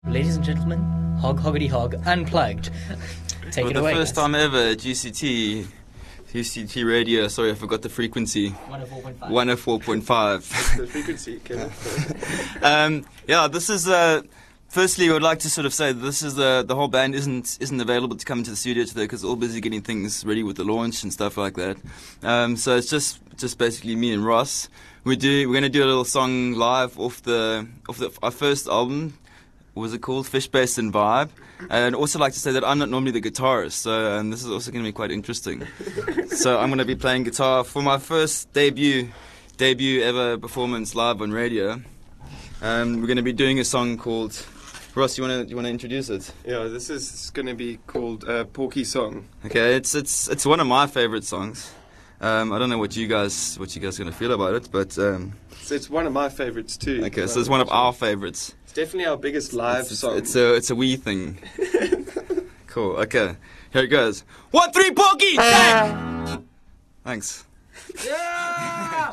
Ladies and gentlemen, Hog Hoggity Hog Unplugged. Take For it the away. first time ever at GCT radio, sorry I forgot the frequency. 104.5. 104.5. The frequency. Yeah, this is firstly I would like to sort of say that this is the whole band isn't available to come into the studio today because they're all busy getting things ready with the launch and stuff like that. So it's just basically me and Ross. We're going to do a little song live off our first album. What was it called? Fish Bass and Vibe. And I'd also like to say that I'm not normally the guitarist, so this is also going to be quite interesting. So I'm going to be playing guitar for my first debut ever performance live on radio. We're going to be doing a song called. Ross, you want to introduce it? Yeah, this is going to be called Porky Song. Okay, it's one of my favorite songs. I don't know what you guys are going to feel about it, but So it's one of my favorites too. okay, so it's one of our favorites. It's definitely our biggest live song. It's a wee thing. Cool. Okay, here it goes. 1, 3, Porky. Bang! Thanks. Yeah!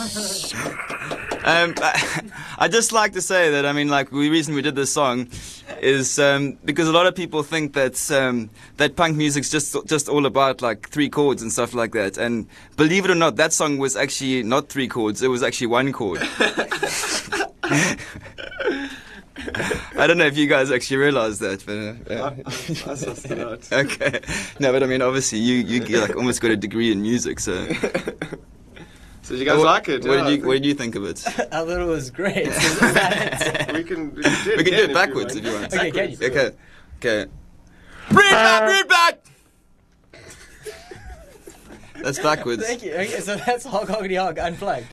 I just like to say that the reason we did this song is because a lot of people think that that punk music's just all about like 3 chords and stuff like that. And believe it or not, that song was actually not 3 chords; it was actually 1 chord. I don't know if you guys actually realize that, but I sussed it out. okay. No, but obviously you like almost got a degree in music, so. So you guys like it? What did you think of it? I thought it was great. We can do it backwards if you want. Okay, can you? Okay. Read back! That's backwards. Thank you. Okay, so that's Hog Hoggity Hog Unplugged.